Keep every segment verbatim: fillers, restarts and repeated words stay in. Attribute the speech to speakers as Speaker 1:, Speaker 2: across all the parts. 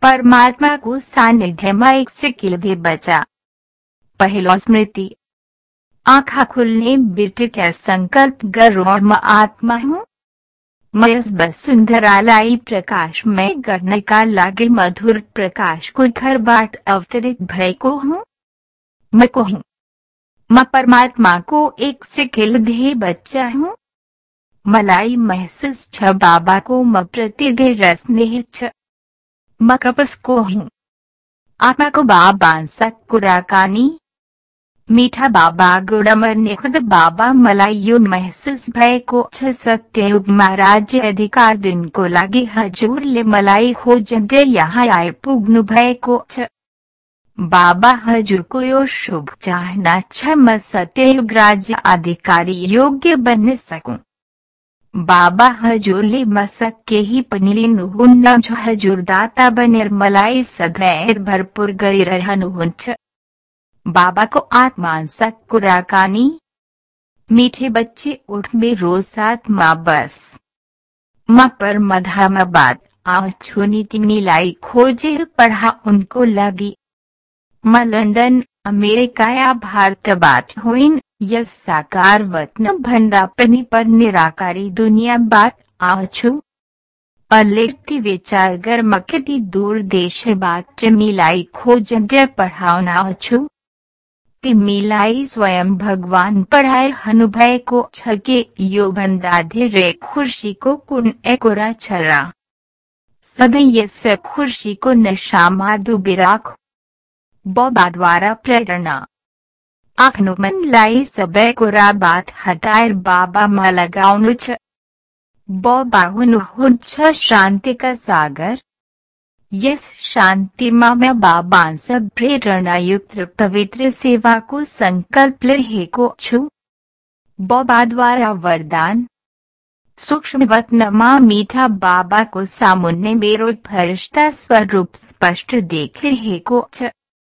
Speaker 1: परमात्मा को सानिध्य में एक सिकिल भी बचा। पहलो स्मृति। आँखा खुलने बिट क्या संकल्प गौर म आत्मा हूँ। मैं इस वसुंधरालाई प्रकाश में गढ़ने का लागे मधुर प्रकाश को घर बाट अवतरित भय को हूँ। मैं को हूँ। मैं परमात्मा को एक सिकिल भी बच्चा हूँ। मलाई महसूस छ बाबा को म प्रतिदे रस नेह छ। म कपस को हूँ। आत्मा को बाबा सकुराकानी। मीठा बाबा गुड़मर ने खुद बाबा मलाइयो महसूस भय को छ सत्ययुग महाराज अधिकार दिन को लागे हजूर ले मलाई हो जजे यहाँ आए पुग्नु भय को छ। बाबा हजूर को यो शुभ चाहना छ म सत्ययुग राज्य अधिकारी योग्य बन सकूं। बाबा हजूर ले मसक के ही पनिली नुहुन न जो हजूर दाता बनेर मलाई सदैव भरपूर गरी रहनुहुन छ। बाबा को आत्मान सकुराकानी। मीठे बच्चे उठ में रोज साथ माँ बस माँ पर मधा म बात आँव छूनी मिलाई खोजेर पढ़ा उनको लगी। माँ लंदन अमेरिका या भारत बात हुईन यस साकार वतन भंडापनी पर निराकारी दुनिया बात आँव छू। अलेखती विचार गर मकती दूर देश बात च मिलाई खोज ज पढ़ाओ छू। मिलाई स्वयं भगवान पढ़ाए अनुभय को छके यो बंदाधे रे खुर्शी को कुन एकोरा छरा। सदैव से खुर्शी को नशा मादु बिराख। बॉबा द्वारा प्रेरणा। आखनु मन लाई सबे कोरा बात हटाएर बाबा मा लगाउनु छ। बॉबा हुनु हुन छ शांति का सागर। यस शांति में बाबा सब प्रेरणा युक्त पवित्र सेवा को संकल्प रहे को छू। बाबा द्वारा वरदान। सूक्ष्म वतन माँ मीठा बाबा को सामुन्ने मेरो फरिश्ता स्वरूप स्पष्ट देख रहे को छ।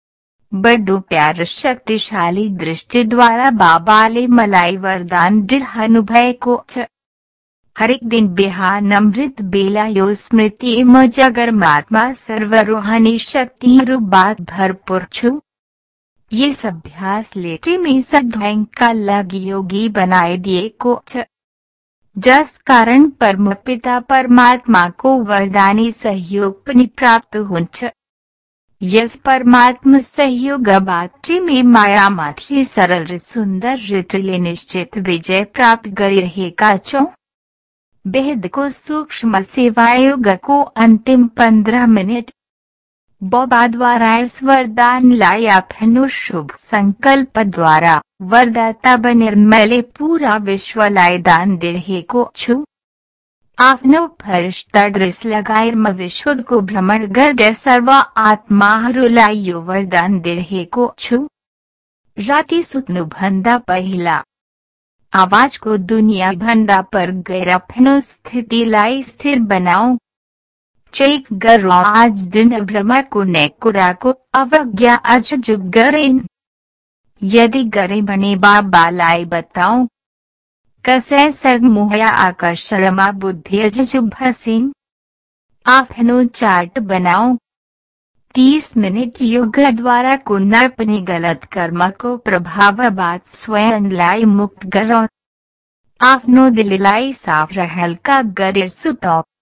Speaker 1: बड़ो प्यार शक्तिशाली दृष्टि द्वारा बाबा ले मलाई वरदान दृढ़ अनुभय को छ। हर एक दिन बिहान अमृत बेला यो स्मृति म जगर महात्मा सर्वरोहानी शक्ति बात भरपूर छू। ये अभ्यास लेटे में सदैव का लग योगी बनाए दिए को छ। जस कारण परम पिता परमात्मा को वरदानी सहयोग प्राप्त हुन छ। यस परमात्म सहयोग बात्री में माया माथी सरल सुंदर रीतिले निश्चित विजय प्राप्त करी रहेगा चो। बेहद को सूक्ष्म सेवायोग को अंतिम पंद्रह मिनट। बाबा द्वारा इस वरदान लाया फनु शुभ संकल्प द्वारा वरदाता बनेर मैले पूरा विश्व लाय दान दिरहे को छू। आपनो फरिश्ता ड्रेस लगाएर म विश्व को भ्रमण गर्दै सर्व आत्माहरूलाई यो वरदान दिरहे को छू। राति सुत्नु भन्दा पहिला आवाज को दुनिया भंडा पर गएर आफ्नो स्थितिलाई स्थिर बनाऊ। चेक गरो आज दिन भ्रमण को ने कुरा को अवज्ञा आज जो गरेन। यदि गरे बने बाबालाई बताऊं। कसे सग मोहया आकर्षणमा बुद्धि अजु भसिन। आफ्नो चार्ट बनाओ। तीस मिनट योग द्वारा कुन अपने गलत कर्म को प्रभाव बात स्वयं लाई मुक्त करो। आफ्नो दिललाई साफ रहल का गरेर सुतो।